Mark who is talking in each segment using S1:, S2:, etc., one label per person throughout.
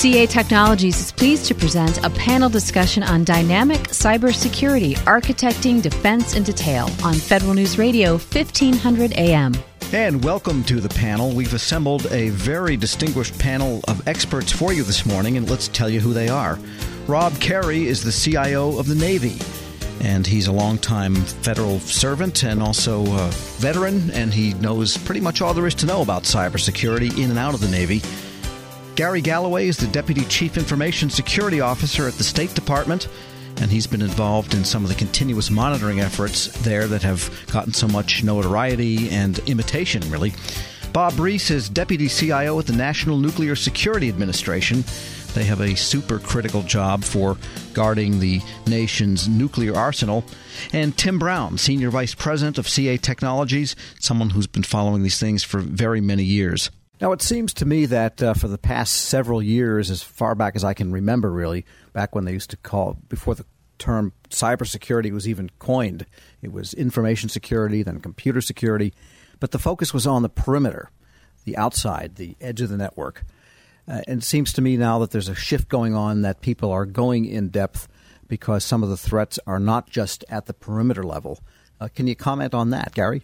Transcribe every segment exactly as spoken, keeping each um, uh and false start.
S1: C A Technologies is pleased to present a panel discussion on dynamic cybersecurity, architecting defense in detail on Federal News Radio, fifteen hundred A M.
S2: And welcome to the panel. We've assembled a very distinguished panel of experts for you this morning, and let's tell you who they are. Rob Carey is the C I O of the Navy, and he's a longtime federal servant and also a veteran, and he knows pretty much all there is to know about cybersecurity in and out of the Navy. Gary Galloway is the Deputy Chief Information Security Officer at the State Department, and he's been involved in some of the continuous monitoring efforts there that have gotten so much notoriety and imitation, really. Bob Reese is Deputy C I O at the National Nuclear Security Administration. They have a super critical job for guarding the nation's nuclear arsenal. And Tim Brown, Senior Vice President of C A Technologies, someone who's been following these things for very many years.
S3: Now, it seems to me that uh, for the past several years, as far back as I can remember, really, back when they used to call, before the term cybersecurity was even coined, it was information security, then computer security, but the focus was on the perimeter, the outside, the edge of the network. Uh, and it seems to me now that there's a shift going on, that people are going in depth because some of the threats are not just at the perimeter level. Uh, can you comment on that, Gary?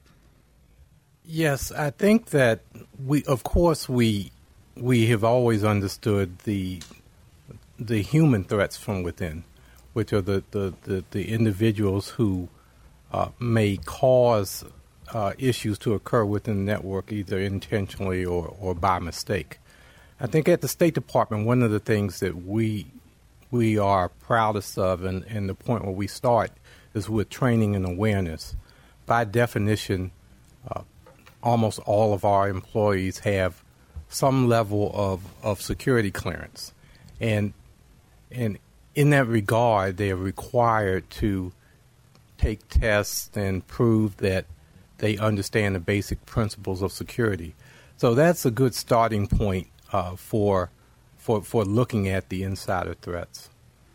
S4: Yes, I think that we, of course, we we have always understood the the human threats from within, which are the the, the, the individuals who uh, may cause uh, issues to occur within the network, either intentionally or, or by mistake. I think at the State Department, one of the things that we we are proudest of, and, and the point where we start, is with training and awareness. By definition, uh, almost all of our employees have some level of, of security clearance. And and in that regard, they are required to take tests and prove that they understand the basic principles of security. So that's a good starting point uh, for, for, for looking at the insider threats.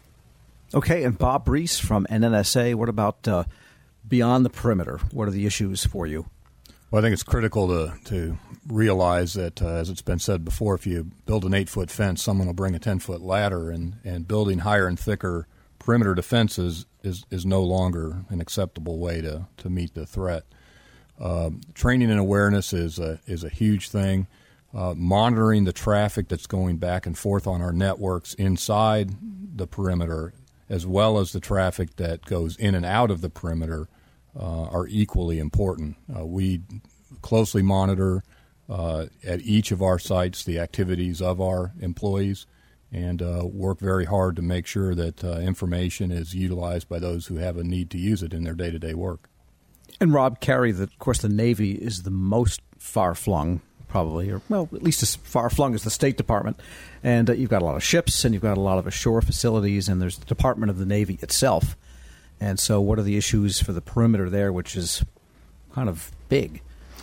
S3: Okay, and Bob Reese from N N S A, what about uh, beyond the perimeter? What are the issues for you?
S5: Well, I think it's critical to, to realize that, uh, as it's been said before, if you build an eight-foot fence, someone will bring a ten-foot ladder, and, and building higher and thicker perimeter defenses is, is no longer an acceptable way to, to meet the threat. Uh, training and awareness is a, is a huge thing. Uh, monitoring the traffic that's going back and forth on our networks inside the perimeter, as well as the traffic that goes in and out of the perimeter, Uh, are equally important. Uh, we closely monitor uh, at each of our sites the activities of our employees and uh, work very hard to make sure that uh, information is utilized by those who have a need to use it in their day-to-day work.
S3: And Rob Carey, the, of course, the Navy is the most far-flung, probably, or, well, at least as far-flung as the State Department. And uh, you've got a lot of ships, and you've got a lot of ashore facilities, and there's the Department of the Navy itself. And so what are the issues for the perimeter there, which is kind of big?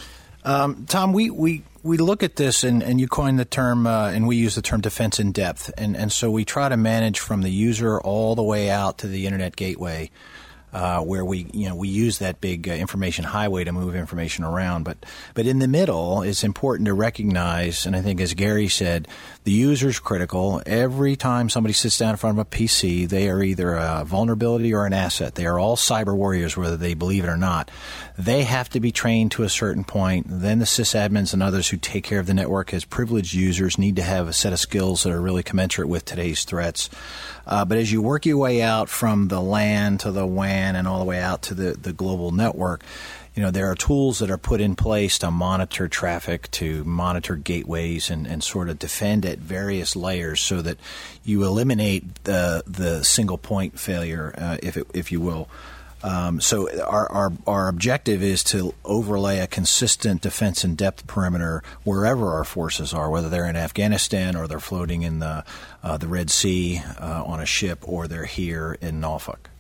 S6: Um, Tom, we, we, we look at this, and, and you coined the term, uh, and we use the term defense in depth. And, and so we try to manage from the user all the way out to the Internet gateway, uh, where we, you know, we use that big uh, information highway to move information around. But, but in the middle, it's important to recognize, and I think as Gary said, the user's critical. Every time somebody sits down in front of a P C, they are either a vulnerability or an asset. They are all cyber warriors, whether they believe it or not. They have to be trained to a certain point. Then the sysadmins and others who take care of the network as privileged users need to have a set of skills that are really commensurate with today's threats. Uh, but as you work your way out from the LAN to the W A N and all the way out to the, the global network, you know, there are tools that are put in place to monitor traffic, to monitor gateways, and, and sort of defend at various layers so that you eliminate the the single point failure, uh, if it, if you will. Um, so our, our our objective is to overlay a consistent defense in depth perimeter wherever our forces are, whether they're in Afghanistan or they're floating in the uh, the Red Sea uh, on a ship, or they're here in Norfolk.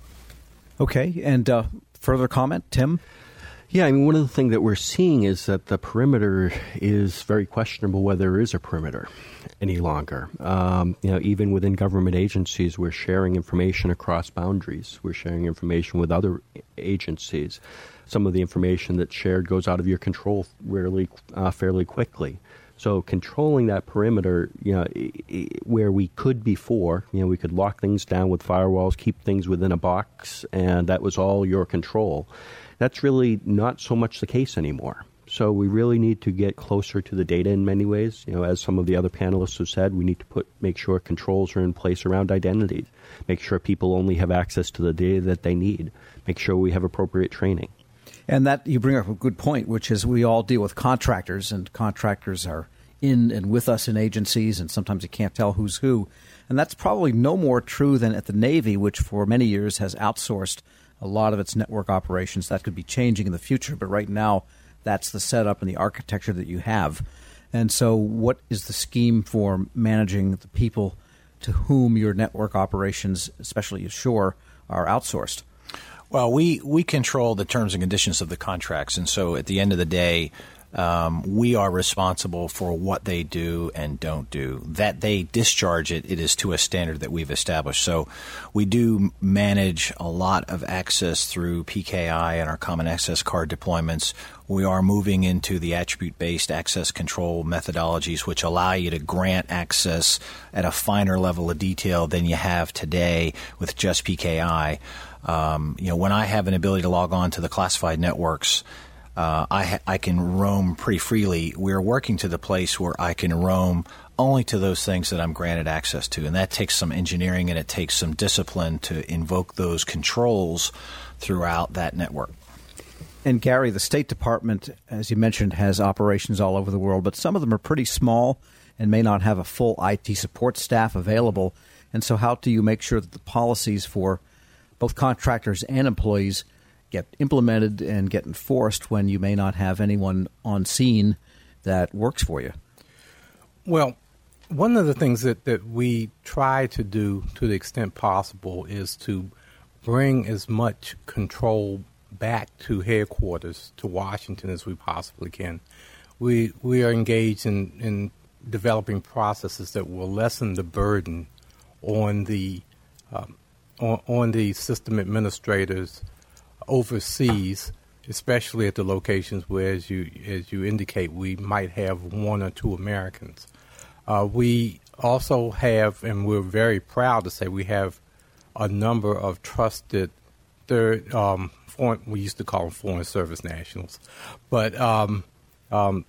S3: Okay, and uh, further comment, Tim?
S7: Yeah, I mean, one of the things that we're seeing is that the perimeter is very questionable whether there is a perimeter any longer. Um, you know, even within government agencies, we're sharing information across boundaries. We're sharing information with other agencies. Some of the information that's shared goes out of your control really, uh, fairly quickly. So controlling that perimeter, you know, where we could before, you know, we could lock things down with firewalls, keep things within a box, and that was all your control. That's really not so much the case anymore. So we really need to get closer to the data in many ways. You know, as some of the other panelists have said, we need to put make sure controls are in place around identities, make sure people only have access to the data that they need, make sure we have appropriate training.
S3: And that you bring up a good point, which is we all deal with contractors, and contractors are in and with us in agencies, and sometimes you can't tell who's who. And that's probably no more true than at the Navy, which for many years has outsourced a lot of its network operations. That could be changing in the future, but right now that's the setup and the architecture that you have. And so what is the scheme for managing the people to whom your network operations, especially ashore, are outsourced?
S6: Well, we, we control the terms and conditions of the contracts, and so at the end of the day, um, we are responsible for what they do and don't do. That they discharge it, it is to a standard that we've established. So we do manage a lot of access through P K I and our common access card deployments. We are moving into the attribute-based access control methodologies, which allow you to grant access at a finer level of detail than you have today with just P K I. Um, you know, when I have an ability to log on to the classified networks, uh, I, ha- I can roam pretty freely. We're working to the place where I can roam only to those things that I'm granted access to, and that takes some engineering and it takes some discipline to invoke those controls throughout that network.
S3: And Gary, the State Department, as you mentioned, has operations all over the world, but some of them are pretty small and may not have a full I T support staff available. And so how do you make sure that the policies for both contractors and employees get implemented and get enforced when you may not have anyone on scene that works for you?
S4: Well, one of the things that, that we try to do to the extent possible is to bring as much control back to headquarters, to Washington, as we possibly can. We we are engaged in, in developing processes that will lessen the burden on the um, on, on the system administrators overseas, especially at the locations where, as you as you indicate, we might have one or two Americans. Uh, we also have, and we're very proud to say, we have a number of trusted third. Um, foreign, we used to call them foreign service nationals, but um, um,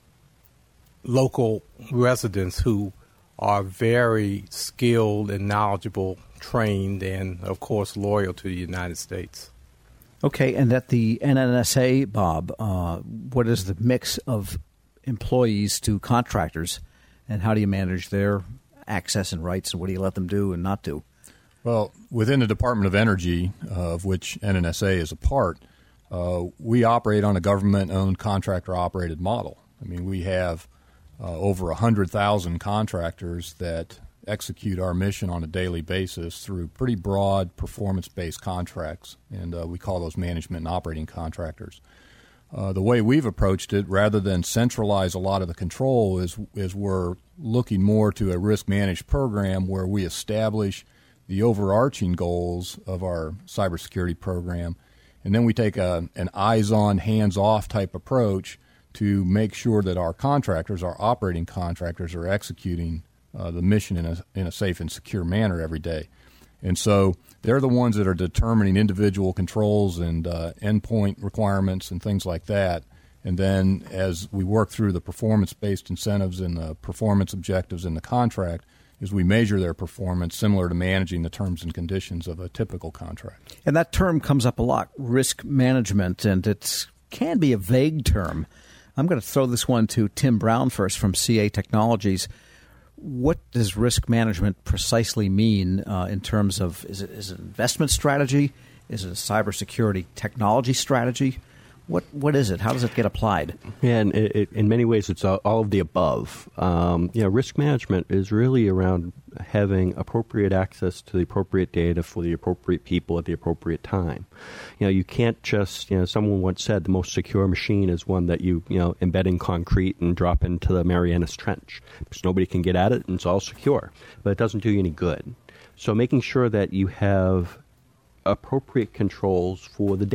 S4: local residents who are very skilled and knowledgeable, trained, and of course loyal to the United States.
S3: Okay, and at the N N S A, Bob, uh, what is the mix of employees to contractors, and how do you manage their access and rights, and what do you let them do and not do?
S5: Well, within the Department of Energy, uh, of which N N S A is a part, uh, we operate on a government-owned contractor-operated model. I mean, we have uh, over one hundred thousand contractors that execute our mission on a daily basis through pretty broad performance-based contracts, and uh, we call those management and operating contractors. Uh, the way we've approached it, rather than centralize a lot of the control, is is we're looking more to a risk-managed program where we establish the overarching goals of our cybersecurity program, and then we take a, an eyes-on, hands-off type approach to make sure that our contractors, our operating contractors, are executing uh, the mission in a, in a safe and secure manner every day. And so they're the ones that are determining individual controls and uh, endpoint requirements and things like that. And then as we work through the performance-based incentives and the performance objectives in the contract, is we measure their performance similar to managing the terms and conditions of a typical contract.
S3: And that term comes up a lot, risk management, and it can be a vague term. I'm going to throw this one to Tim Brown first from C A Technologies. What does risk management precisely mean uh, in terms of, is it, is it an investment strategy? Is it a cybersecurity technology strategy? What What is it? How does it get applied?
S7: Yeah, and it, it, in many ways, it's all, all of the above. Um, you know, risk management is really around having appropriate access to the appropriate data for the appropriate people at the appropriate time. You know, you can't just, you know, someone once said the most secure machine is one that you, you know, embed in concrete and drop into the Marianas Trench, because nobody can get at it and it's all secure. But it doesn't do you any good. So making sure that you have appropriate controls for the data.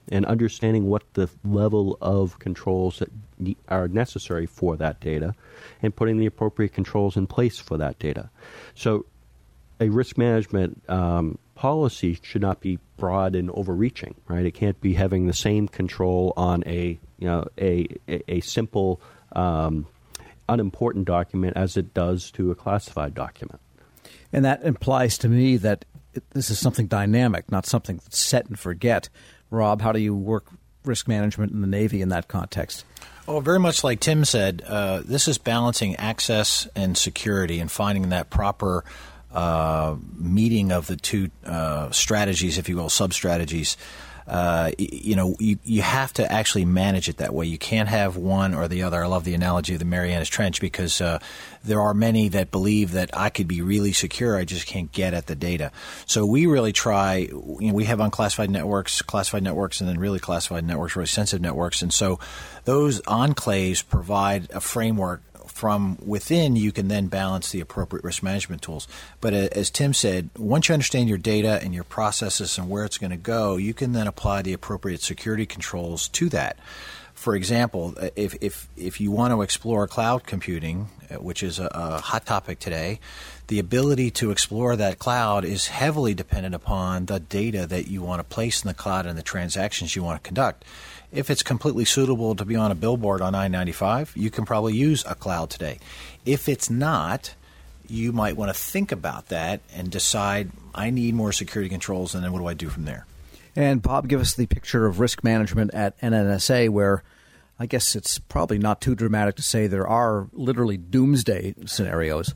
S7: and understanding what the level of controls that ne- are necessary for that data and putting the appropriate controls in place for that data. So a risk management um, policy should not be broad and overreaching, right? It can't be having the same control on a you know a a, a simple um, unimportant document as it does to a classified document.
S3: And that implies to me that it, this is something dynamic, not something that's set and forget. Rob, how do you work risk management in the Navy in that context?
S6: Well, very much like Tim said, uh, this is balancing access and security and finding that proper uh, meeting of the two uh, strategies, if you will, sub-strategies. Uh, you know, you, you have to actually manage it that way. You can't have one or the other. I love the analogy of the Marianas Trench because uh, there are many that believe that I could be really secure, I just can't get at the data. So we really try, you know, we have unclassified networks, classified networks, and then really classified networks, really sensitive networks. And so those enclaves provide a framework. From within, you can then balance the appropriate risk management tools. But as Tim said, once you understand your data and your processes and where it's going to go, you can then apply the appropriate security controls to that. For example, if if, if you want to explore cloud computing, which is a, a hot topic today, the ability to explore that cloud is heavily dependent upon the data that you want to place in the cloud and the transactions you want to conduct. If it's completely suitable to be on a billboard on I ninety-five, you can probably use a cloud today. If it's not, you might want to think about that and decide, I need more security controls, and then what do I do from there?
S3: And Bob, give us the picture of risk management at N N S A, where I guess it's probably not too dramatic to say there are literally doomsday scenarios.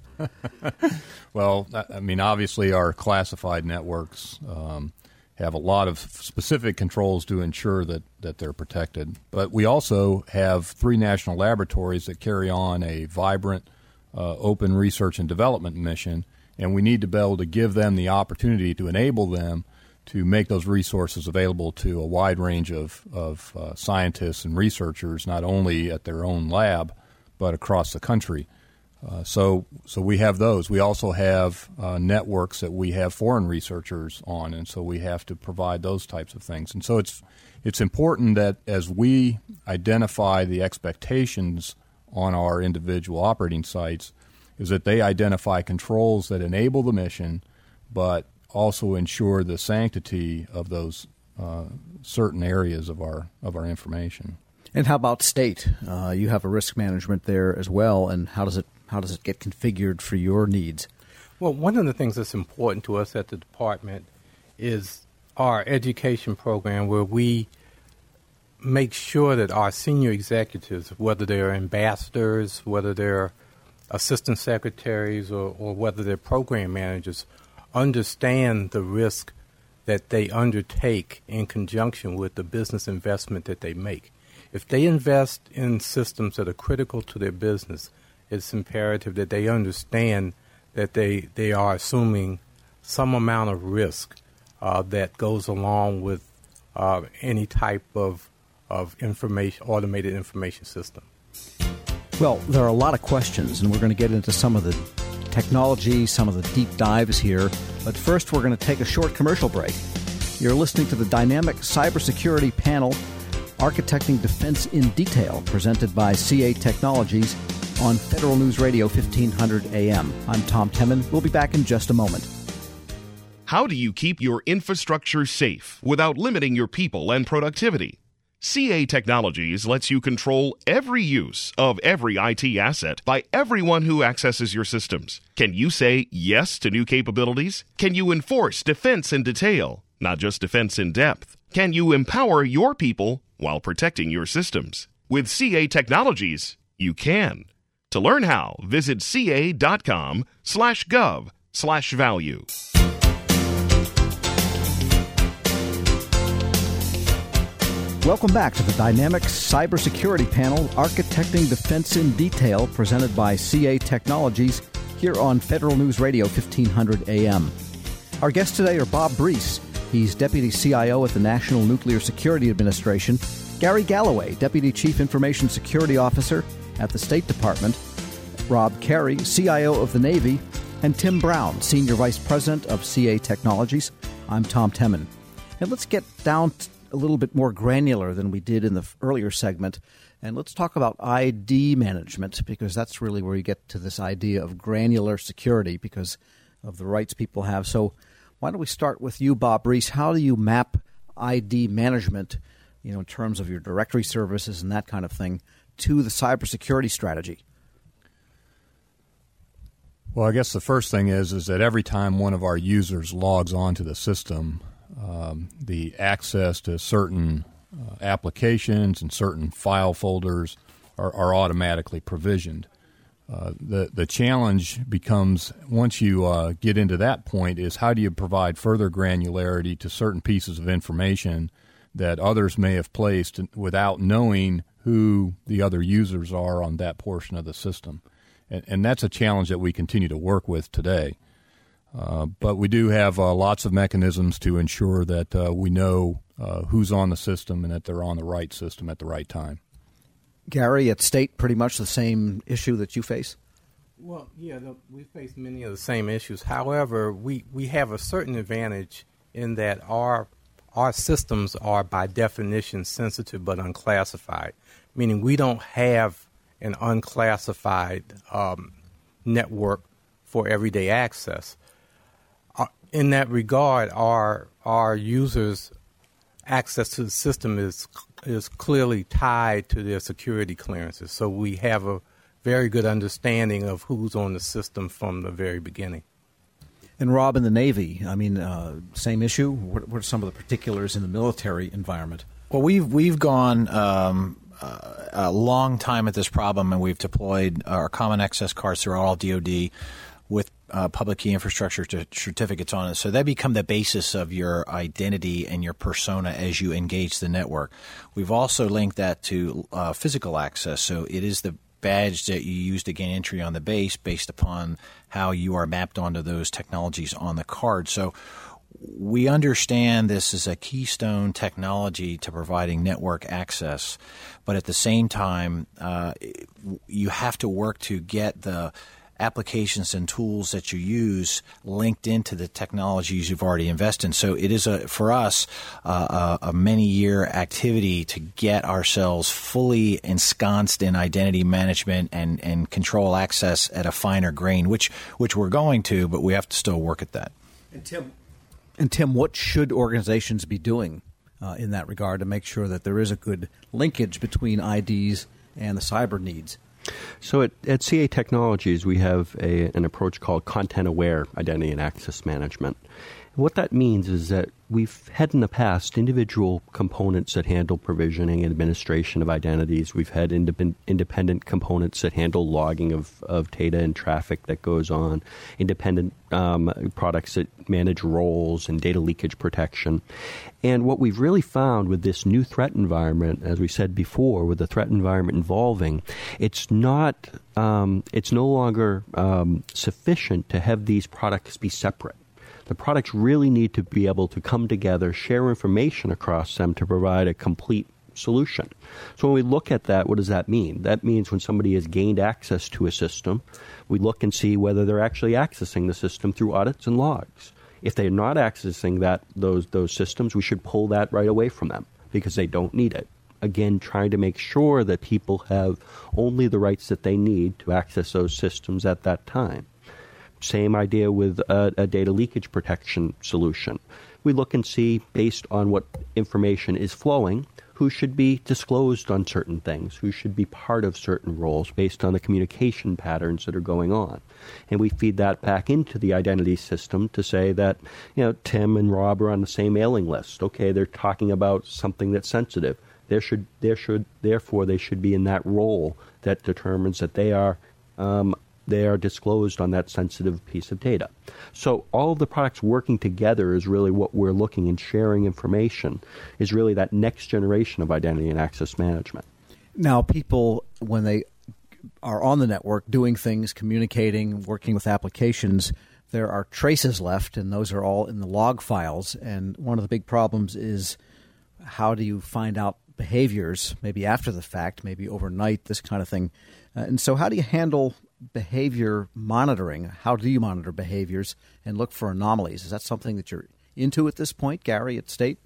S5: Well, I mean, obviously our classified networks um, have a lot of specific controls to ensure that, that they're protected. But we also have three national laboratories that carry on a vibrant, uh, open research and development mission, and we need to be able to give them the opportunity to enable them to make those resources available to a wide range of, of uh, scientists and researchers, not only at their own lab, but across the country. Uh, so so we have those. We also have uh, networks that we have foreign researchers on, and so we have to provide those types of things. And so it's it's important that as we identify the expectations on our individual operating sites, is that they identify controls that enable the mission, but also ensure the sanctity of those uh, certain areas of our of our information.
S3: And how about state? Uh, you have a risk management there as well, and how does it how does it get configured for your needs?
S4: Well, one of the things that's important to us at the department is our education program, where we make sure that our senior executives, whether they're ambassadors, whether they're assistant secretaries, or, or whether they're program managers, understand the risk that they undertake in conjunction with the business investment that they make. If they invest in systems that are critical to their business, it's imperative that they understand that they, they are assuming some amount of risk uh, that goes along with uh, any type of of information, automated information system.
S3: Well, there are a lot of questions, and we're going to get into some of the technology, some of the deep dives here. But first, we're going to take a short commercial break. You're listening to the Dynamic Cybersecurity Panel, Architecting Defense in Detail, presented by C A Technologies on Federal News Radio fifteen hundred A M. I'm Tom Temin. We'll be back in just a moment.
S8: How do you keep your infrastructure safe without limiting your people and productivity? C A Technologies lets you control every use of every I T asset by everyone who accesses your systems. Can you say yes to new capabilities? Can you enforce defense in detail, not just defense in depth? Can you empower your people while protecting your systems? With C A Technologies, you can. To learn how, visit ca.com slash gov slash value.
S3: Welcome back to the Dynamic Cybersecurity Panel, Architecting Defense in Detail, presented by C A Technologies, here on Federal News Radio fifteen hundred A M. Our guests today are Bob Brees. He's Deputy C I O at the National Nuclear Security Administration. Gary Galloway, Deputy Chief Information Security Officer at the State Department. Rob Carey, C I O of the Navy. And Tim Brown, Senior Vice President of C A Technologies. I'm Tom Temin. And let's get down to a little bit more granular than we did in the earlier segment. And let's talk about I D management, because that's really where you get to this idea of granular security because of the rights people have. So why don't we start with you, Bob Reese? How do you map I D management, you know, in terms of your directory services and that kind of thing, to the cybersecurity strategy?
S5: Well, I guess the first thing is is that every time one of our users logs onto the system, um, the access to certain uh, applications and certain file folders are, are automatically provisioned. Uh, the the challenge becomes, once you uh, get into that point, is how do you provide further granularity to certain pieces of information that others may have placed without knowing who the other users are on that portion of the system. And, and that's a challenge that we continue to work with today. Uh, but we do have uh, lots of mechanisms to ensure that uh, we know uh, who's on the system and that they're on the right system at the right time.
S3: Gary, at State, pretty much the same issue that you face?
S4: Well, yeah, the, we face many of the same issues. However, we, we have a certain advantage in that our our systems are by definition sensitive but unclassified, meaning we don't have an unclassified um, network for everyday access. Uh, in that regard, our our users' access to the system is is clearly tied to their security clearances. So we have a very good understanding of who's on the system from the very beginning.
S3: And Rob, in the Navy, I mean, uh, same issue? What, what are some of the particulars in the military environment?
S6: Well, we've we've gone um, uh, a long time at this problem, and we've deployed our common access cards through all D O D with uh, public key infrastructure to certificates on it. So they become the basis of your identity and your persona as you engage the network. We've also linked that to uh, physical access. So it is the badge that you use to gain entry on the base based upon how you are mapped onto those technologies on the card. So we understand this is a keystone technology to providing network access, but at the same time, uh, you have to work to get the applications and tools that you use linked into the technologies you've already invested in. So it is, a, for us, uh, a, a many-year activity to get ourselves fully ensconced in identity management and, and control access at a finer grain, which which we're going to, but we have to still work at that.
S3: And Tim, and Tim, what should organizations be doing uh, in that regard to make sure that there is a good linkage between I Ds and the cyber needs?
S7: So at, at C A Technologies, we have a, an approach called content-aware identity and access management. And what that means is that we've had in the past individual components that handle provisioning and administration of identities. We've had indep- independent components that handle logging of, of data and traffic that goes on, independent um, products that manage roles and data leakage protection. And what we've really found with this new threat environment, as we said before, with the threat environment evolving, it's not, um, it's no longer um, sufficient to have these products be separate. The products really need to be able to come together, share information across them to provide a complete solution. So when we look at that, what does that mean? That means when somebody has gained access to a system, we look and see whether they're actually accessing the system through audits and logs. If they're not accessing that those those systems, we should pull that right away from them because they don't need it. Again, trying to make sure that people have only the rights that they need to access those systems at that time. Same idea with a, a data leakage protection solution. We look and see, based on what information is flowing, who should be disclosed on certain things, who should be part of certain roles based on the communication patterns that are going on. And we feed that back into the identity system to say that, you know, Tim and Rob are on the same mailing list. Okay, they're talking about something that's sensitive. There should, there should, therefore, they should be in that role that determines that they are um, they are disclosed on that sensitive piece of data. So all of the products working together is really what we're looking, and sharing information is really that next generation of identity and access management.
S3: Now, people, when they are on the network doing things, communicating, working with applications, there are traces left, and those are all in the log files. And one of the big problems is how do you find out behaviors, maybe after the fact, maybe overnight, this kind of thing. Uh, and so how do you handle behavior monitoring? How do you monitor behaviors and look for anomalies? Is that something that you're into at this point, Gary, at State?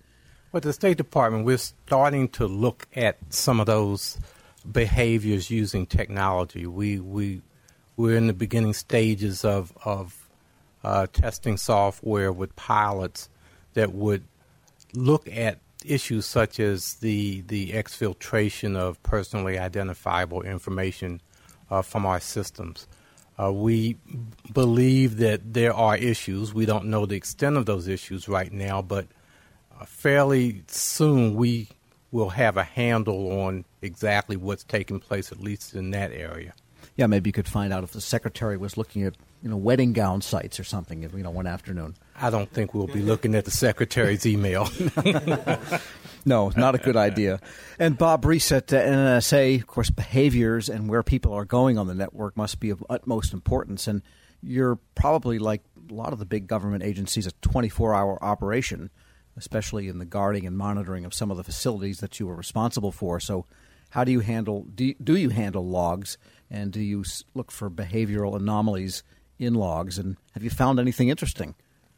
S4: With the State Department, we're starting to look at some of those behaviors using technology. We we we're in the beginning stages of of uh, testing software with pilots that would look at issues such as the the exfiltration of personally identifiable information uh, from our systems. Uh, we believe that there are issues. We don't know the extent of those issues right now, but uh, fairly soon we will have a handle on exactly what's taking place, at least in that area.
S3: Yeah, maybe you could find out if the secretary was looking at, you know, wedding gown sites or something, you know, one afternoon.
S4: I don't think we'll be looking at the secretary's email.
S3: No, not a good idea. And Bob Reese at uh, N N S A, of course, behaviors and where people are going on the network must be of utmost importance. And you're probably, like a lot of the big government agencies, a twenty-four hour operation, especially in the guarding and monitoring of some of the facilities that you are responsible for. So how do you handle, do you, do you handle logs, and do you look for behavioral anomalies in logs? And have you found anything interesting?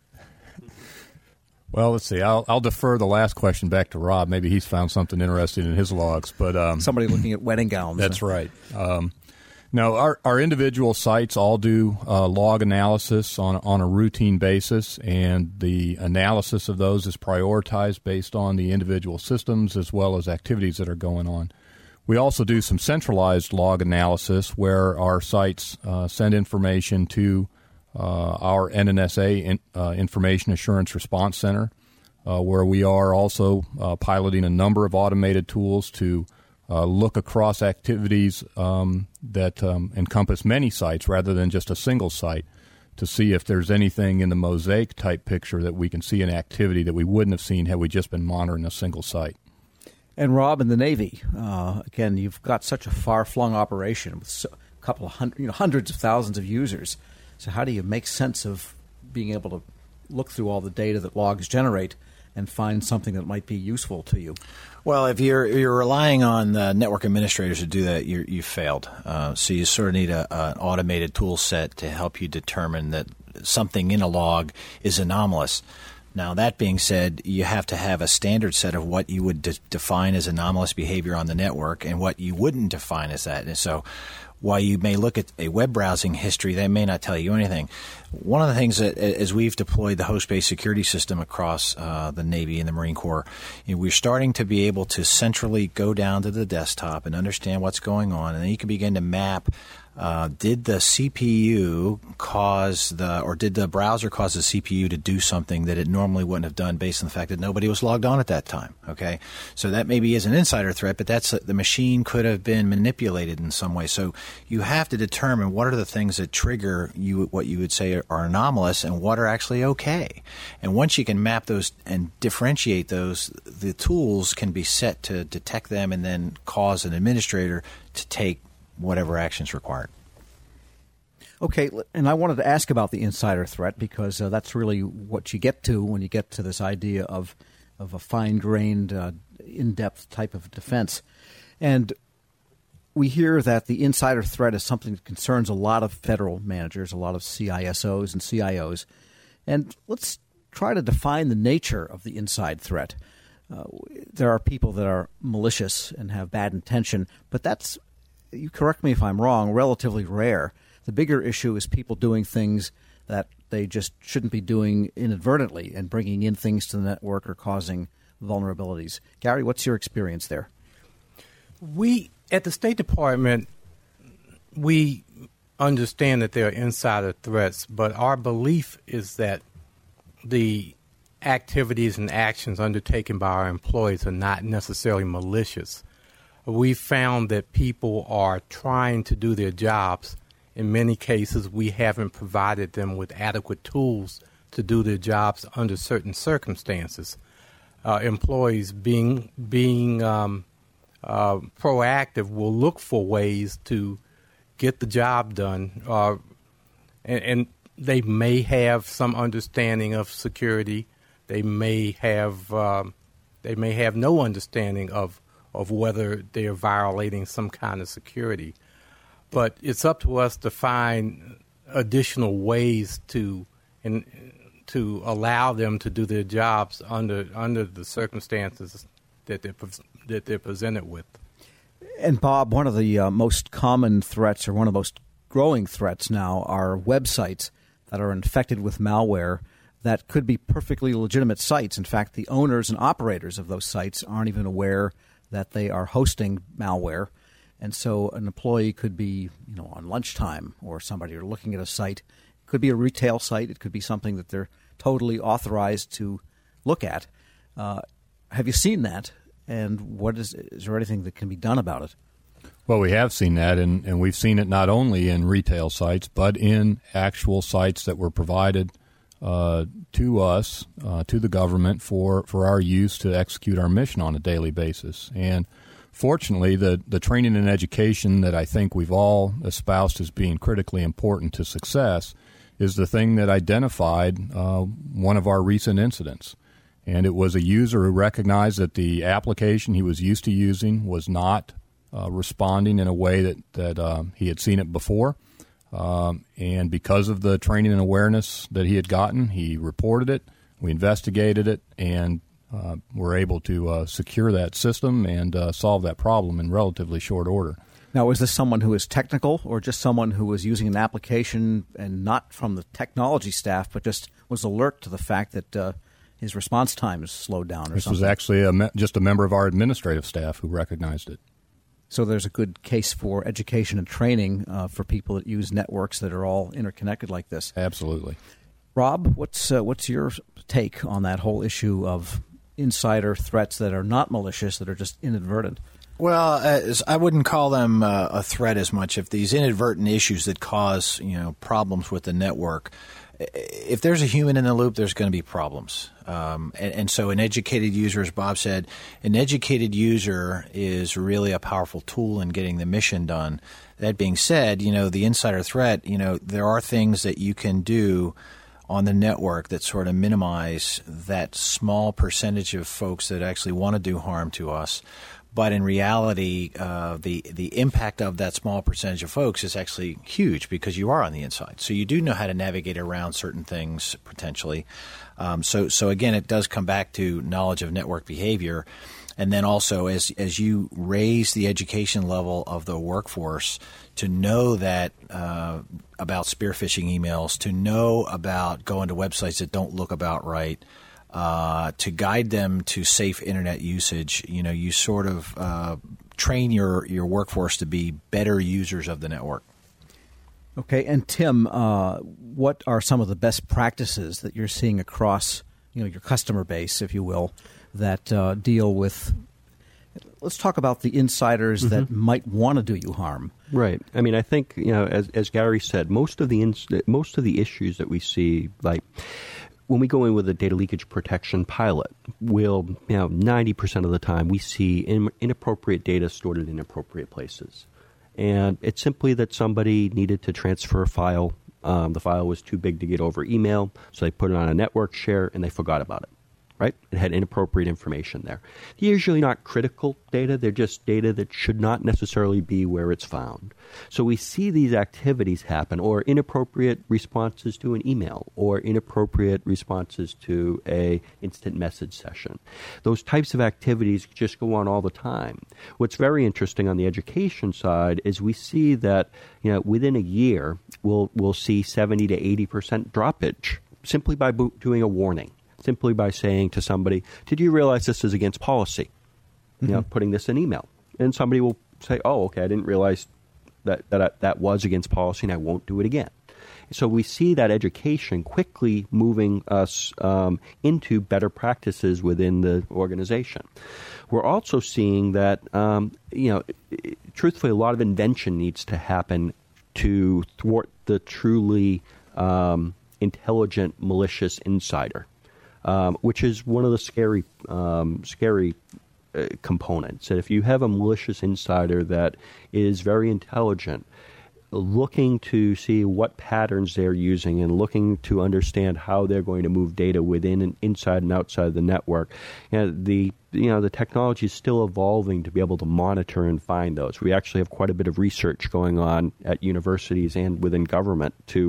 S5: Well, let's see. I'll, I'll defer the last question back to Rob. Maybe he's found something interesting in his logs. But um,
S3: somebody looking at wedding gowns.
S5: That's right. Um, no, our, our individual sites all do uh, log analysis on on a routine basis, and the analysis of those is prioritized based on the individual systems as well as activities that are going on. We also do some centralized log analysis where our sites uh, send information to Uh, our N N S A in, uh, Information Assurance Response Center, uh, where we are also uh, piloting a number of automated tools to uh, look across activities um, that um, encompass many sites rather than just a single site, to see if there's anything in the mosaic type picture that we can see in activity that we wouldn't have seen had we just been monitoring a single site.
S3: And Rob, in the Navy, uh, again, you've got such a far-flung operation with so, a couple of hundred, you know, hundreds of thousands of users. So how do you make sense of being able to look through all the data that logs generate and find something that might be useful to you?
S6: Well, if you're you're relying on the network administrators to do that, you're, you failed. Uh, so you sort of need a, an automated tool set to help you determine that something in a log is anomalous. Now, that being said, you have to have a standard set of what you would de- define as anomalous behavior on the network and what you wouldn't define as that. And so while you may look at a web browsing history, that may not tell you anything. One of the things that, as we've deployed the host-based security system across uh, the Navy and the Marine Corps, you know, we're starting to be able to centrally go down to the desktop and understand what's going on, and then you can begin to map. Uh, did the C P U cause the, or did the browser cause the C P U to do something that it normally wouldn't have done based on the fact that nobody was logged on at that time? Okay, so that maybe is an insider threat, but that's the machine could have been manipulated in some way. So you have to determine what are the things that trigger you, what you would say are, are anomalous, and what are actually okay. And once you can map those and differentiate those, the tools can be set to detect them and then cause an administrator to take whatever actions required.
S3: Okay, and I wanted to ask about the insider threat because uh, that's really what you get to when you get to this idea of of a fine-grained, uh, in-depth type of defense. And we hear that the insider threat is something that concerns a lot of federal managers, a lot of C I S Os and C I Os. And let's try to define the nature of the inside threat. Uh, there are people that are malicious and have bad intention, but that's, you correct me if I'm wrong, relatively rare. The bigger issue is people doing things that they just shouldn't be doing inadvertently and bringing in things to the network or causing vulnerabilities. Gary, what's your experience there?
S4: We, at the State Department, we understand that there are insider threats, but our belief is that the activities and actions undertaken by our employees are not necessarily malicious. We found that people are trying to do their jobs. In many cases, we haven't provided them with adequate tools to do their jobs under certain circumstances. Uh, employees being being um, uh, proactive will look for ways to get the job done, uh, and, and they may have some understanding of security. They may have um, they may have no understanding of of whether they are violating some kind of security. But it's up to us to find additional ways to in, to allow them to do their jobs under under the circumstances that they're that they're presented with.
S3: And Bob, one of the uh, most common threats, or one of the most growing threats now, are websites that are infected with malware that could be perfectly legitimate sites. In fact, the owners and operators of those sites aren't even aware that they are hosting malware. And so an employee could be, you know, on lunchtime, or somebody are looking at a site. It could be a retail site. It could be something that they're totally authorized to look at. Uh, have you seen that? And what is is there anything that can be done about it?
S5: Well, we have seen that, and, and we've seen it not only in retail sites, but in actual sites that were provided uh, to us, uh, to the government, for, for our use to execute our mission on a daily basis. And fortunately, the, the training and education that I think we've all espoused as being critically important to success is the thing that identified uh, one of our recent incidents. And it was a user who recognized that the application he was used to using was not uh, responding in a way that, that uh, he had seen it before. Um, and because of the training and awareness that he had gotten, he reported it, we investigated it, and uh, were able to uh, secure that system and uh, solve that problem in relatively short order.
S3: Now, was this someone who is technical, or just someone who was using an application and not from the technology staff, but just was alert to the fact that uh, his response time is slowed down or
S5: this
S3: something?
S5: This was actually a me- just a member of our administrative staff who recognized it.
S3: So there's a good case for education and training uh, for people that use networks that are all interconnected like this.
S5: Absolutely.
S3: Rob, what's uh, what's your take on that whole issue of insider threats that are not malicious, that are just inadvertent?
S6: Well, uh, I wouldn't call them uh, a threat as much. If these inadvertent issues that cause, you know, problems with the network, if there's a human in the loop, there's going to be problems. Um, and, and so an educated user, as Bob said, an educated user is really a powerful tool in getting the mission done. That being said, you know, the insider threat, you know, there are things that you can do on the network that sort of minimize that small percentage of folks that actually want to do harm to us. But in reality, uh, the the impact of that small percentage of folks is actually huge because you are on the inside. So you do know how to navigate around certain things potentially. Um, so so again, it does come back to knowledge of network behavior. And then also as as you raise the education level of the workforce to know that uh, about spear phishing emails, to know about going to websites that don't look about right, Uh, to guide them to safe internet usage, you know, you sort of uh, train your, your workforce to be better users of the network.
S3: Okay, and Tim, uh, what are some of the best practices that you're seeing across, you know, your customer base, if you will, that uh, deal with? Let's talk about the insiders mm-hmm. that might want to do you harm.
S7: Right. I mean, I think, you know, as as Gary said, most of the ins- most of the issues that we see, like when we go in with a data leakage protection pilot, we'll, you know, ninety percent of the time we see in, inappropriate data stored in inappropriate places. And it's simply that somebody needed to transfer a file. Um, the file was too big to get over email, so they put it on a network share and they forgot about it. Right? It had inappropriate information there. Usually not critical data. They're just data that should not necessarily be where it's found. So we see these activities happen, or inappropriate responses to an email, or inappropriate responses to a instant message session. Those types of activities just go on all the time. What's very interesting on the education side is we see that, you know, within a year, we'll, we'll see seventy to eighty percent droppage simply by bo- doing a warning. Simply by saying to somebody, did you realize this is against policy? Mm-hmm. You know, putting this in email. And somebody will say, oh, okay, I didn't realize that that, I, that was against policy and I won't do it again. So we see that education quickly moving us um, into better practices within the organization. We're also seeing that, um, you know, truthfully, a lot of invention needs to happen to thwart the truly um, intelligent, malicious insider. Um, which is one of the scary, um, scary uh, components. That if you have a malicious insider that is very intelligent, looking to see what patterns they're using and looking to understand how they're going to move data within and inside and outside the network, you know, the you know the technology is still evolving to be able to monitor and find those. We actually have quite a bit of research going on at universities and within government to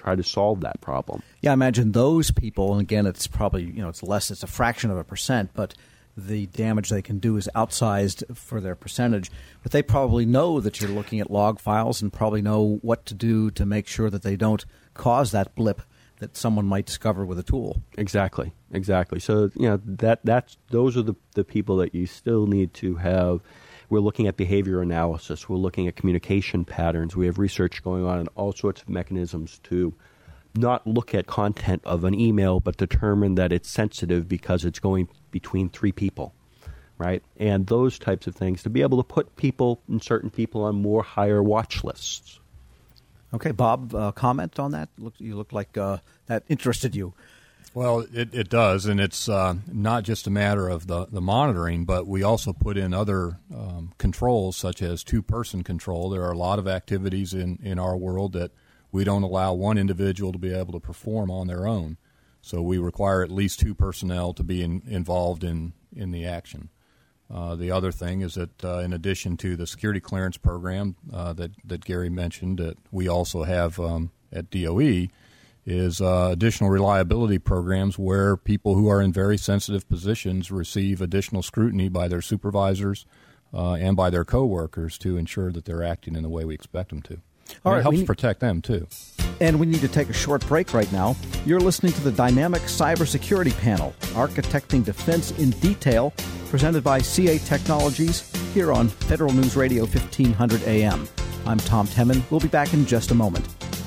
S7: try to solve that problem.
S3: Yeah, I imagine those people, and again, it's probably, you know, it's less, it's a fraction of a percent, but the damage they can do is outsized for their percentage. But they probably know that you're looking at log files and probably know what to do to make sure that they don't cause that blip that someone might discover with a tool.
S7: Exactly, exactly. So, you know, that that's those are the, the people that you still need to have. We're looking at behavior analysis. We're looking at communication patterns. We have research going on in all sorts of mechanisms to not look at content of an email, but determine that it's sensitive because it's going between three people, right? And those types of things to be able to put people and certain people on more higher watch lists.
S3: Okay, Bob, uh, comment on that? Look, you look like uh, that interested you.
S5: Well, it, it does, and it's uh, not just a matter of the, the monitoring, but we also put in other um, controls such as two-person control. There are a lot of activities in, in our world that we don't allow one individual to be able to perform on their own. So we require at least two personnel to be in, involved in, in the action. Uh, the other thing is that uh, in addition to the security clearance program uh, that, that Gary mentioned, that we also have um, at D O E, is uh, additional reliability programs where people who are in very sensitive positions receive additional scrutiny by their supervisors uh, and by their coworkers to ensure that they're acting in the way we expect them to.
S3: All right,
S5: it helps
S3: need,
S5: protect them, too.
S3: And we need to take a short break right now. You're listening to the Dynamic Cybersecurity Panel, Architecting Defense in Detail, presented by C A Technologies, here on Federal News Radio fifteen hundred A M. I'm Tom Temin. We'll be back in just a moment.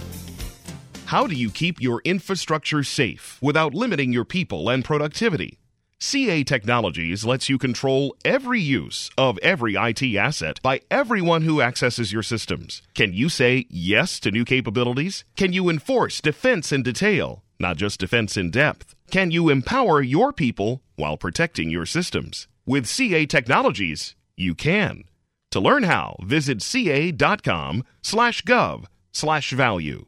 S8: How do you keep your infrastructure safe without limiting your people and productivity? C A Technologies lets you control every use of every I T asset by everyone who accesses your systems. Can you say yes to new capabilities? Can you enforce defense in detail, not just defense in depth? Can you empower your people while protecting your systems? With C A Technologies, you can. To learn how, visit ca.com slash gov slash value.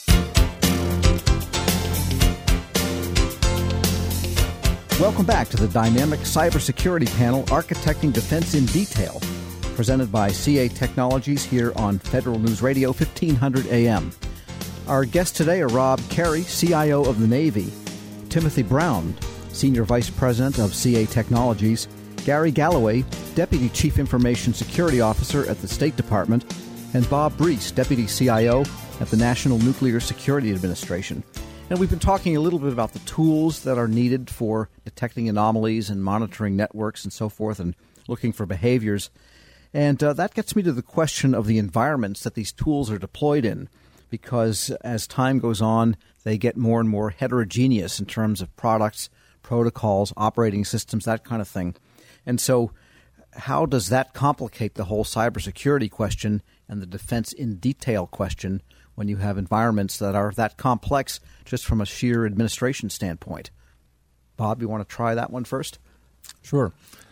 S3: Welcome back to the Dynamic Cybersecurity Panel, Architecting Defense in Detail, presented by C A Technologies here on Federal News Radio fifteen hundred A M. Our guests today are Rob Carey, C I O of the Navy, Timothy Brown, Senior Vice President of C A Technologies, Gary Galloway, Deputy Chief Information Security Officer at the State Department, and Bob Brees, Deputy C I O at the National Nuclear Security Administration. And we've been talking a little bit about the tools that are needed for detecting anomalies and monitoring networks and so forth and looking for behaviors. And uh, that gets me to the question of the environments that these tools are deployed in, because as time goes on, they get more and more heterogeneous in terms of products, protocols, operating systems, that kind of thing. And so how does that complicate the whole cybersecurity question and the defense in detail question when you have environments that are that complex just from a sheer administration standpoint? Bob, you want to try that one first?
S5: Sure.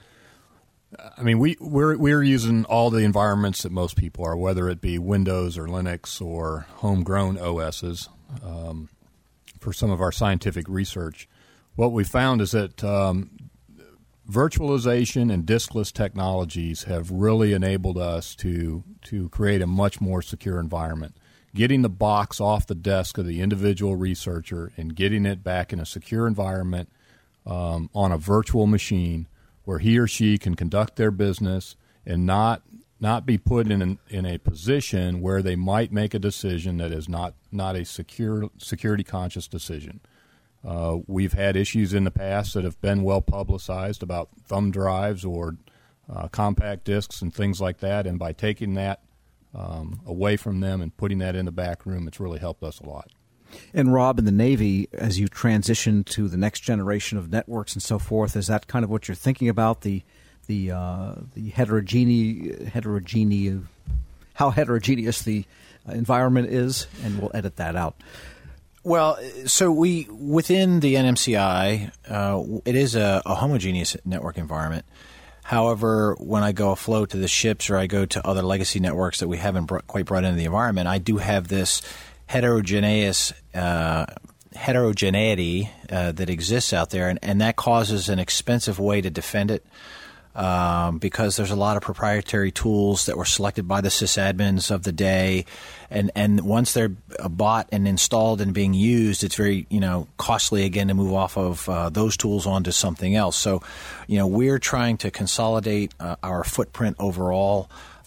S5: I mean, we, we're, we're using all the environments that most people are, whether it be Windows or Linux or homegrown O Ss, um, for some of our scientific research. What we found is that um, virtualization and diskless technologies have really enabled us to, to create a much more secure environment. Getting the box off the desk of the individual researcher and getting it back in a secure environment um, on a virtual machine where he or she can conduct their business and not not be put in an, in a position where they might make a decision that is not, not a secure security conscious decision. Uh, we've had issues in the past that have been well publicized about thumb drives or uh, compact discs and things like that, and by taking that Um, away from them and putting that in the back room, it's really helped us a lot.
S3: And Rob, in the Navy, as you transition to the next generation of networks and so forth, is that kind of what you're thinking about, the the uh, the heterogeneous, heterogeneous, how heterogeneous the environment is? And we'll edit that out.
S6: Well, so we within the N M C I, uh, it is a, a homogeneous network environment. However, when I go afloat to the ships or I go to other legacy networks that we haven't br- quite brought into the environment, I do have this heterogeneous uh, heterogeneity uh, that exists out there, and, and that causes an expensive way to defend it. Um, because there's a lot of proprietary tools that were selected by the sysadmins of the day, and, and once they're bought and installed and being used, it's very you know costly again to move off of uh, those tools onto something else. So, you know, we're trying to consolidate uh, our footprint overall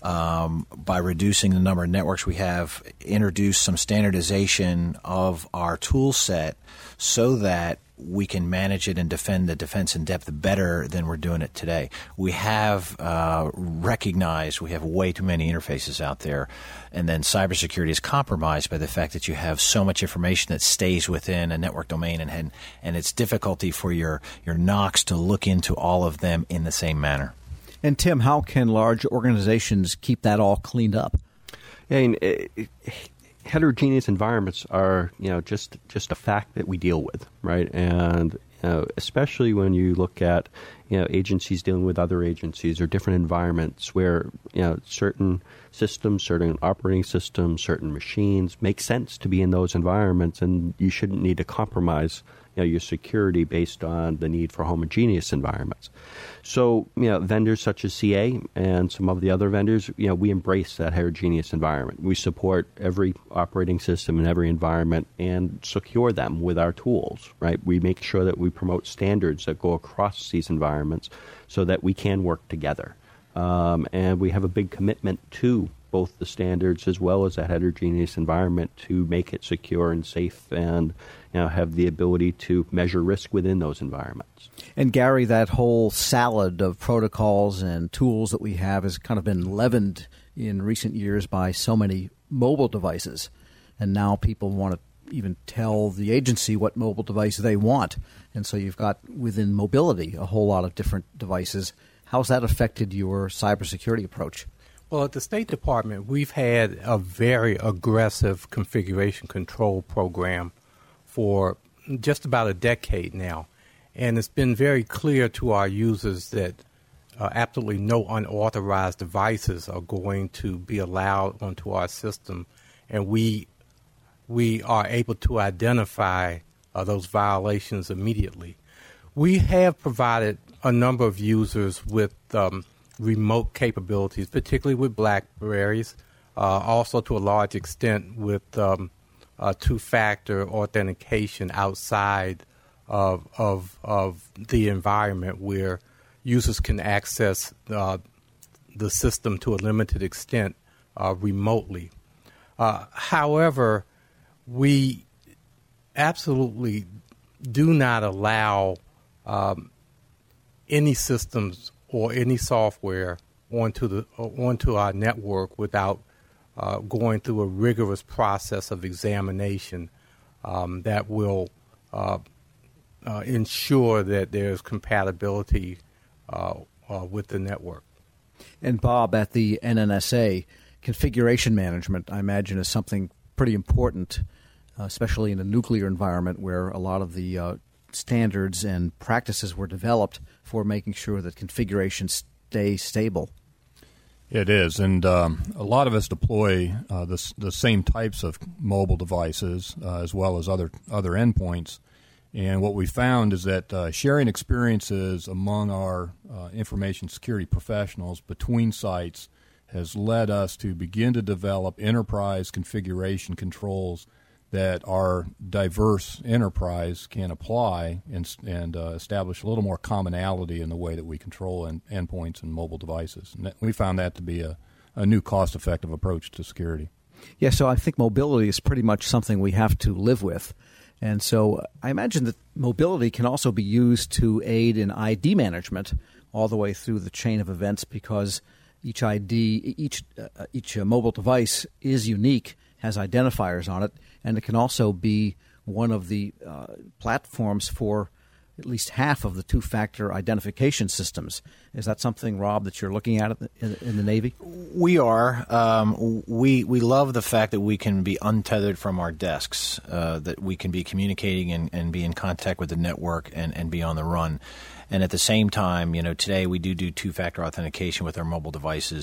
S6: um, by reducing the number of networks we have, introduce some standardization of our tool set so that we can manage it and defend the defense in depth better than we're doing it today. We have uh, recognized we have way too many interfaces out there, and then cybersecurity is compromised by the fact that you have so much information that stays within a network domain, and and, and it's difficulty for your, your N O C to look into all of them in the same manner.
S3: And Tim, how can large organizations keep that all cleaned up?
S7: Yeah, I mean, it, it, heterogeneous environments are, you know, just just a fact that we deal with, right? And you know, especially when you look at, you know, agencies dealing with other agencies or different environments where, you know, certain systems, certain operating systems, certain machines make sense to be in those environments, and you shouldn't need to compromise, you know, your security based on the need for homogeneous environments. So, you know, vendors such as C A and some of the other vendors, you know, we embrace that heterogeneous environment. We support every operating system in every environment and secure them with our tools, right? We make sure that we promote standards that go across these environments so that we can work together. Um, and we have a big commitment to both the standards as well as that heterogeneous environment to make it secure and safe and, you know, have the ability to measure risk within those environments.
S3: And Gary, that whole salad of protocols and tools that we have has kind of been leavened in recent years by so many mobile devices. And now people want to even tell the agency what mobile device they want. And so you've got within mobility a whole lot of different devices. How's that affected your cybersecurity approach?
S4: Well, at the State Department, we've had a very aggressive configuration control program for just about a decade now. And it's been very clear to our users that uh, absolutely no unauthorized devices are going to be allowed onto our system. And we we are able to identify uh, those violations immediately. We have provided a number of users with um, remote capabilities, particularly with BlackBerries, uh, also to a large extent with um, uh, two-factor authentication outside of, of of the environment where users can access uh, the system to a limited extent uh, remotely. Uh, however, we absolutely do not allow um, any systems or any software onto the onto our network without uh, going through a rigorous process of examination um, that will uh, uh, ensure that there's compatibility uh, uh, with the network.
S3: And Bob, at the N N S A, configuration management, I imagine, is something pretty important, uh, especially in a nuclear environment where a lot of the uh, standards and practices were developed for making sure that configuration stays stable.
S5: It is, and um, a lot of us deploy uh, the, the same types of mobile devices uh, as well as other other endpoints. And what we found is that uh, sharing experiences among our uh, information security professionals between sites has led us to begin to develop enterprise configuration controls that our diverse enterprise can apply and, and uh, establish a little more commonality in the way that we control end, endpoints and mobile devices. And that, we found that to be a, a new cost-effective approach to security.
S3: Yeah, so I think mobility is pretty much something we have to live with. And so I imagine that mobility can also be used to aid in I D management all the way through the chain of events, because each I D, each uh, each uh, mobile device is unique, has identifiers on it, and it can also be one of the uh, platforms for at least half of the two-factor identification systems. Is that something, Rob, that you're looking at in, in the Navy?
S6: We are. Um, we we love the fact that we can be untethered from our desks, uh, that we can be communicating and, and be in contact with the network and, and be on the run. And at the same time, you know, today we do do two-factor authentication with our mobile devices.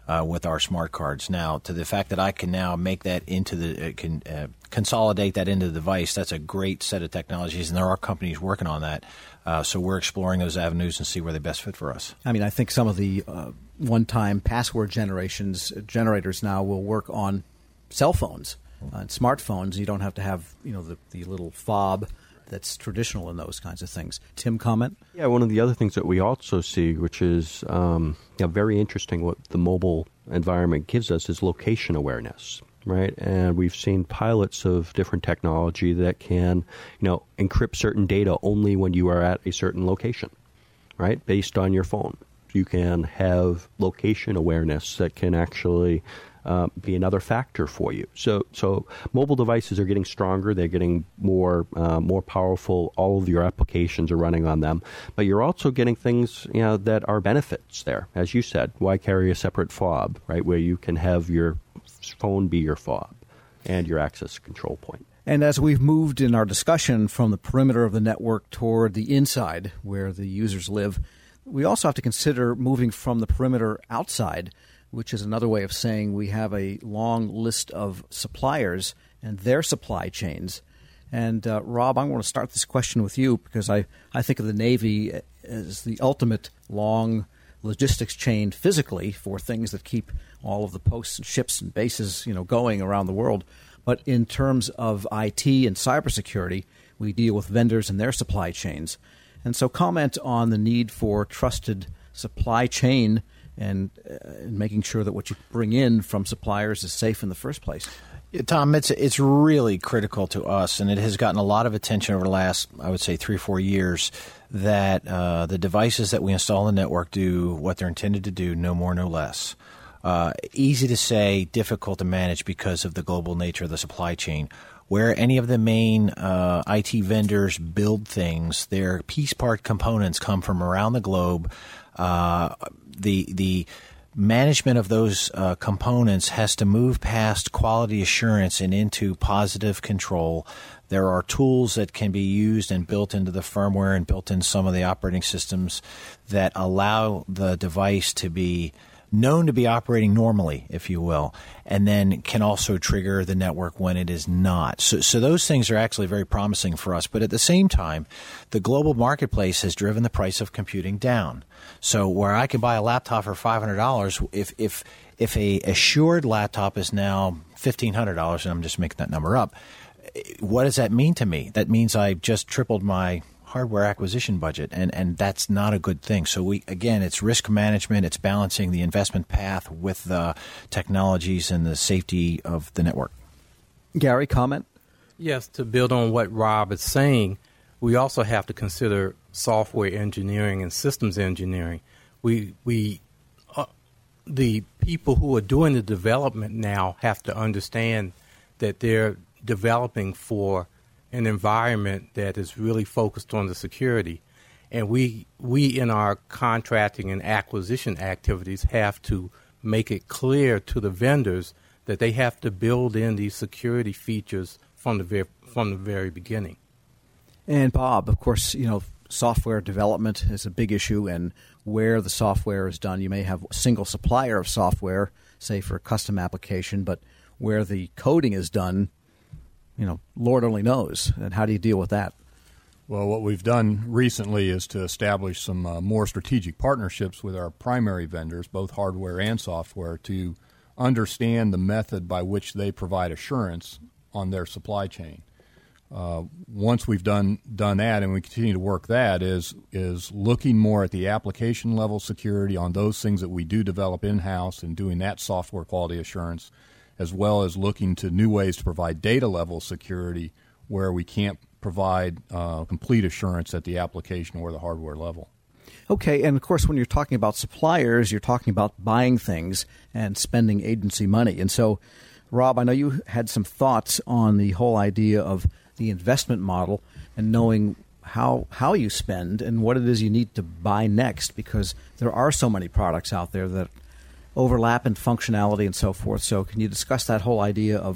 S6: uh, with our smart cards. Now, to the fact that I can now make that into the uh, can uh, consolidate that into the device, that's a great set of technologies, and there are companies working on that. Uh, so we're exploring those avenues and see where they best fit for us.
S3: I mean, I think some of the uh, one-time password generations generators now will work on cell phones uh, and smartphones. You don't have to have, you know, the, the little fob that's traditional in those kinds of things. Tim, comment?
S7: Yeah, one of the other things that we also see, which is um, you know, very interesting, what the mobile environment gives us is location awareness, right? And we've seen pilots of different technology that can, you know, encrypt certain data only when you are at a certain location, right? Based on your phone. You can have location awareness that can actually uh, be another factor for you. So, so mobile devices are getting stronger. They're getting more, uh, more powerful. All of your applications are running on them. But you're also getting things, you know, that are benefits there. As you said, why carry a separate fob, right? Where you can have your phone be your fob and your access control point.
S3: And as we've moved in our discussion from the perimeter of the network toward the inside where the users live, we also have to consider moving from the perimeter outside, which is another way of saying we have a long list of suppliers and their supply chains. And uh, Rob, I want to start this question with you because I, I think of the Navy as the ultimate long logistics chain physically for things that keep all of the posts and ships and bases, you know, going around the world. But in terms of I T and cybersecurity, we deal with vendors and their supply chains. And so comment on the need for trusted supply chain and, uh, and making sure that what you bring in from suppliers is safe in the first place.
S6: Yeah, Tom, it's it's really critical to us, and it has gotten a lot of attention over the last, I would say, three or four years, that uh, the devices that we install in the network do what they're intended to do, no more, no less. Uh, easy to say, difficult to manage because of the global nature of the supply chain. Where any of the main uh, I T vendors build things, their piece part components come from around the globe. Uh, the the management of those uh, components has to move past quality assurance and into positive control. There are tools that can be used and built into the firmware and built in some of the operating systems that allow the device to be known to be operating normally, if you will, and then can also trigger the network when it is not. So, so those things are actually very promising for us. But at the same time, the global marketplace has driven the price of computing down. So where I can buy a laptop for five hundred dollars, if if if a assured laptop is now fifteen hundred dollars, and I'm just making that number up, what does that mean to me? That means I just tripled my hardware acquisition budget, and, and that's not a good thing. So we again, it's risk management, it's balancing the investment path with the technologies and the safety of the network.
S3: Gary, comment?
S4: Yes, to build on what Rob is saying, we also have to consider software engineering and systems engineering. We we uh, the people who are doing the development now have to understand that they're developing for an environment that is really focused on the security. And we we in our contracting and acquisition activities have to make it clear to the vendors that they have to build in these security features from the very, from the very beginning.
S3: And Bob, of course, you know, software development is a big issue, and where the software is done, you may have a single supplier of software, say for a custom application, but where the coding is done, you know, Lord only knows. And how do you deal with that?
S5: Well, what we've done recently is to establish some uh, more strategic partnerships with our primary vendors, both hardware and software, to understand the method by which they provide assurance on their supply chain. Uh, once we've done done that, and we continue to work that, is is looking more at the application level security on those things that we do develop in-house and doing that software quality assurance, as well as looking to new ways to provide data level security where we can't provide uh, complete assurance at the application or the hardware level.
S3: Okay, and of course when you're talking about suppliers, you're talking about buying things and spending agency money. And so, Rob, I know you had some thoughts on the whole idea of the investment model and knowing how how you spend and what it is you need to buy next, because there are so many products out there that overlap in functionality and so forth. So can you discuss that whole idea of the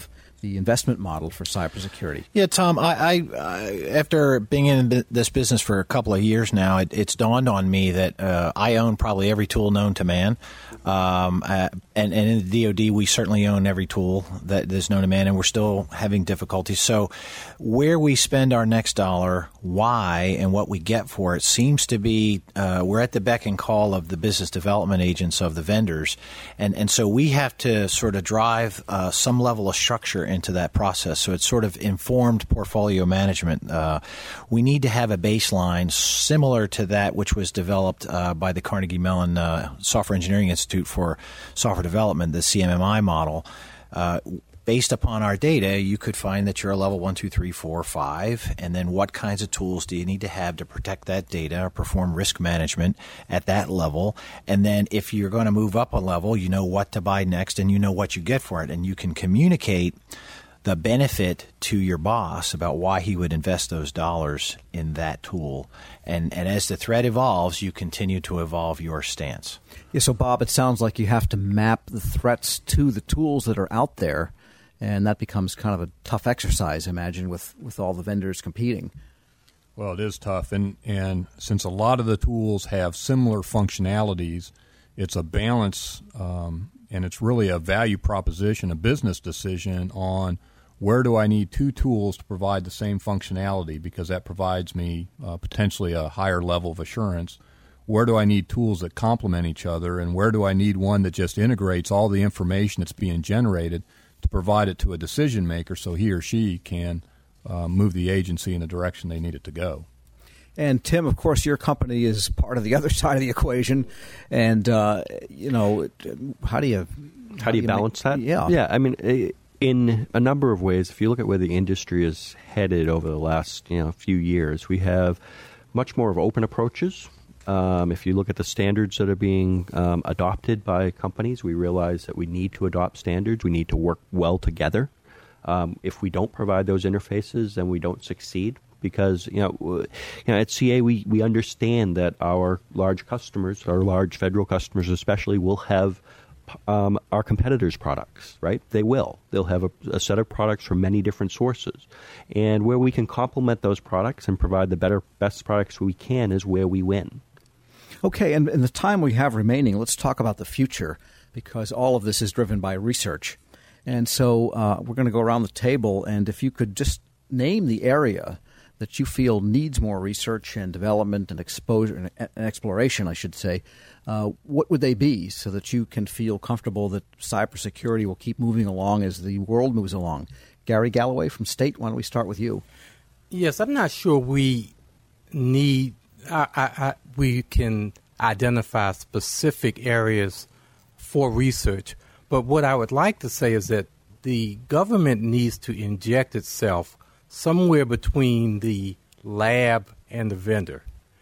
S3: the investment model for cybersecurity.
S6: Yeah, Tom, I, I, I after being in this business for a couple of years now, it, it's dawned on me that uh, I own probably every tool known to man. Um, uh, and, and in the D O D, we certainly own every tool that is known to man, and we're still having difficulties. So where we spend our next dollar, why, and what we get for it seems to be uh, we're at the beck and call of the business development agents of the vendors. And, and so we have to sort of drive uh, some level of structure into that process. So it's sort of informed portfolio management. Uh, we need to have a baseline similar to that which was developed uh, by the Carnegie Mellon uh, Software Engineering Institute for Software Development, the C M M I model. Uh, based upon our data, you could find that you're a level one, two, three, four, five, and then what kinds of tools do you need to have to protect that data or perform risk management at that level? And then if you're going to move up a level, you know what to buy next and you know what you get for it, and you can communicate the benefit to your boss about why he would invest those dollars in that tool. And and as the threat evolves, you continue to evolve your stance.
S3: Yeah, so Bob, it sounds like you have to map the threats to the tools that are out there, and that becomes kind of a tough exercise, I imagine, with, with all the vendors competing.
S5: Well, it is tough, and, and since a lot of the tools have similar functionalities, it's a balance, um, and it's really a value proposition, a business decision on where do I need two tools to provide the same functionality, because that provides me uh, potentially a higher level of assurance. Where do I need tools that complement each other, and where do I need one that just integrates all the information that's being generated to provide it to a decision maker so he or she can uh, move the agency in the direction they need it to go.
S3: And Tim, of course, your company is part of the other side of the equation, and uh, you know, how do you
S7: how, how do you, you balance make, that?
S3: Yeah,
S7: yeah. I mean, in a number of ways, if you look at where the industry is headed over the last you know few years, we have much more of open approaches. Um, if you look at the standards that are being um, adopted by companies, we realize that we need to adopt standards. We need to work well together. Um, if we don't provide those interfaces, then we don't succeed. Because you know, you know, at C A we, we understand that our large customers, our large federal customers especially, will have um, our competitors' products, right? They will. They'll have a, a set of products from many different sources. And where we can complement those products and provide the better, best products we can is where we win.
S3: Okay, and in the time we have remaining, let's talk about the future, because all of this is driven by research. And so uh, we're going to go around the table, and if you could just name the area that you feel needs more research and development and exposure and exploration, I should say, uh, what would they be so that you can feel comfortable that cybersecurity will keep moving along as the world moves along? Gary Galloway from State, why don't we start with you?
S4: Yes, I'm not sure we need, I, I, I, we can identify specific areas for research, but what I would like to say is that the government needs to inject itself somewhere between the lab and the vendor.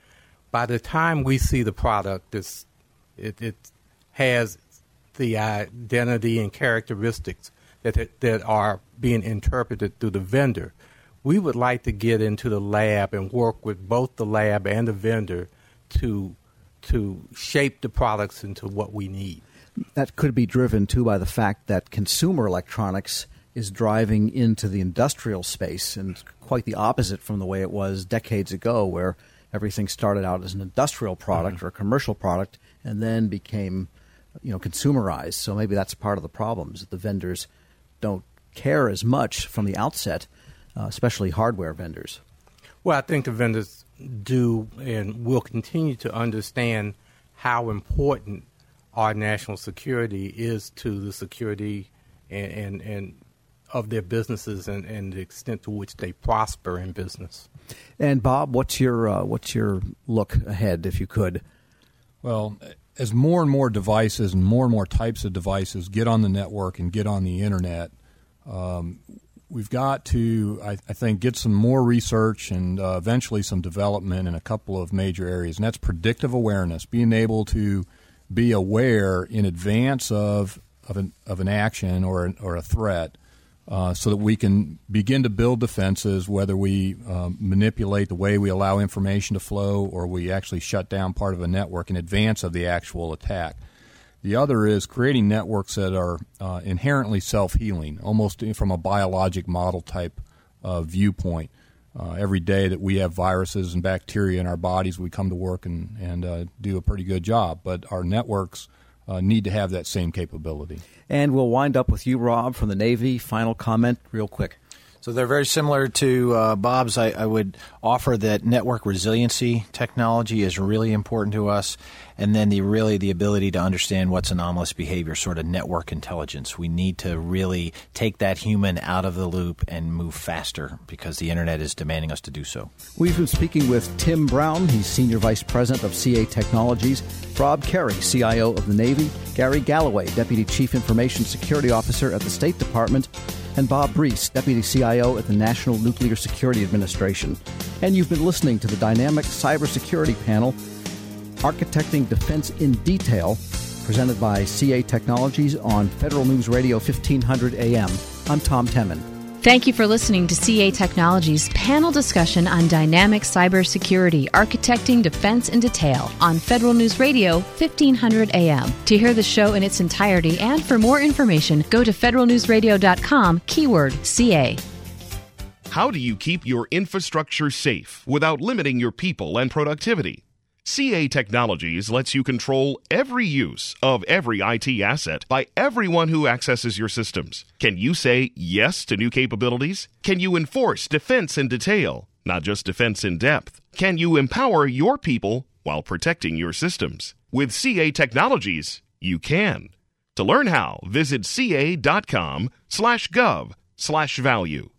S4: By the time we see the product, it's, it, it has the identity and characteristics that that are being interpreted through the vendor. We would like to get into the lab and work with both the lab and the vendor to to shape the products into what we need.
S3: That could be driven, too, by the fact that consumer electronics is driving into the industrial space, and quite the opposite from the way it was decades ago, where everything started out as an industrial product mm-hmm. or a commercial product and then became, you know, consumerized. So maybe that's part of the problem, is that the vendors don't care as much from the outset, uh, especially hardware vendors.
S4: Well, I think the vendors do and will continue to understand how important our national security is to the security and, and, and of their businesses and, and the extent to which they prosper in business.
S3: And Bob, what's your uh, what's your look ahead, if you could?
S5: Well, as more and more devices and more and more types of devices get on the network and get on the internet, um, we've got to, I, I think, get some more research and uh, eventually some development in a couple of major areas, and that's predictive awareness, being able to be aware in advance of of an of an action or an, or a threat. Uh, so that we can begin to build defenses, whether we um, manipulate the way we allow information to flow or we actually shut down part of a network in advance of the actual attack. The other is creating networks that are uh, inherently self-healing, almost from a biologic model type uh, viewpoint. Uh, every day that we have viruses and bacteria in our bodies, we come to work and, and uh, do a pretty good job. But our networks uh, need to have that same capability.
S3: And we'll wind up with you, Rob, from the Navy. Final comment real quick.
S6: So they're very similar to uh, Bob's. I, I would offer that network resiliency technology is really important to us, and then the really the ability to understand what's anomalous behavior, sort of network intelligence. We need to really take that human out of the loop and move faster because the Internet is demanding us to do so.
S3: We've been speaking with Tim Brown. He's Senior Vice President of C A Technologies, Rob Carey, C I O of the Navy, Gary Galloway, Deputy Chief Information Security Officer at the State Department, and Bob Brees, Deputy C I O at the National Nuclear Security Administration. And you've been listening to the Dynamic Cybersecurity Panel, Architecting Defense in Detail, presented by C A Technologies on Federal News Radio fifteen hundred A M. I'm Tom Temin.
S1: Thank you for listening to C A Technologies' panel discussion on dynamic cybersecurity, architecting defense in detail on Federal News Radio fifteen hundred A M. To hear the show in its entirety and for more information, go to federal news radio dot com, keyword C A.
S8: How do you keep your infrastructure safe without limiting your people and productivity? C A Technologies lets you control every use of every I T asset by everyone who accesses your systems. Can you say yes to new capabilities? Can you enforce defense in detail, not just defense in depth? Can you empower your people while protecting your systems? With C A Technologies, you can. To learn how, visit ca.com slash gov slash value.